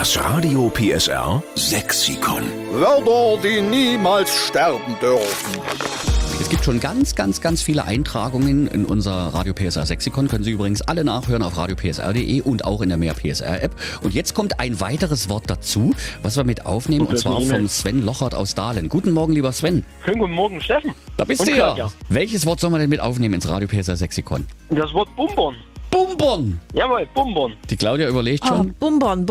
Das Radio PSR Sexikon. Wörter, die niemals sterben dürfen. Es gibt schon ganz viele Eintragungen in unser Radio PSR Sexikon. Können Sie übrigens alle nachhören auf radiopsr.de und auch in der Mehr PSR App. Und jetzt kommt ein weiteres Wort dazu, was wir mit aufnehmen, und zwar vom Sven Lochert aus Dahlen. Guten Morgen, lieber Sven. Schönen guten Morgen, Steffen. Da bist du ja. Welches Wort sollen wir denn mit aufnehmen ins Radio PSR Sexikon? Das Wort Bumbern. Bumbern. Jawohl, Bumbern. Die Claudia überlegt schon. Bumbern.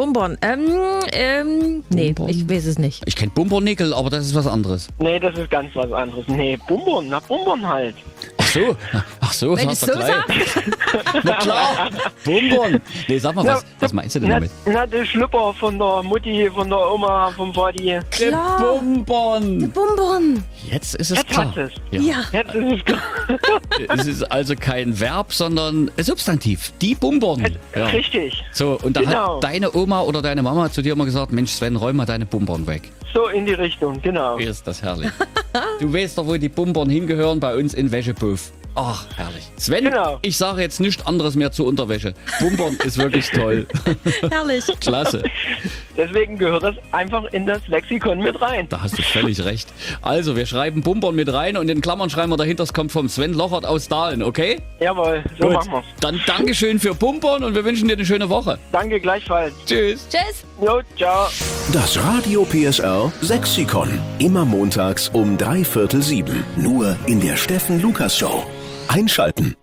Nee, Bumbern. ich weiß es nicht. Ich kenne Bumbernickel, aber das ist was anderes. Nee, das ist ganz was anderes. Nee, Bumbern, na Bumbern halt. Ach so, Wenn du sagst so du gleich. Na klar, Bumbern. Nee, sag mal, was meinst du denn damit? Na, der Schlüpper von der Mutti, von der Oma, vom Vati. Klar. Bumbern. Bumbern. Jetzt ist es Jetzt klar. hast es. Ja. Jetzt ist es klar. Es ist also kein Verb, sondern ein Substantiv. Die Bumbern. Ja. Richtig. So, und da Genau. hat deine Oma oder deine Mama zu dir immer gesagt, Mensch Sven, räum mal deine Bumbern weg. So in die Richtung, genau. Ist das herrlich. Du weißt doch, wo die Bumbern hingehören, bei uns in Wäschepuff. Ach, herrlich. Sven, Genau. ich sage jetzt nichts anderes mehr zur Unterwäsche. Bumbern ist wirklich toll. Herrlich. Klasse. Deswegen gehört das einfach in das Lexikon mit rein. Da hast du völlig recht. Also, wir schreiben Bumbern mit rein und in Klammern schreiben wir dahinter, es kommt vom Sven Lochert aus Dahlen, okay? Jawohl, so Gut. machen wir's. Dann Dankeschön für Bumbern und wir wünschen dir eine schöne Woche. Danke gleichfalls. Tschüss. Tschüss. Jo, ciao. Das Radio PSR Sexikon. Immer montags um 6:45. Nur in der Steffen Lukas Show. Einschalten.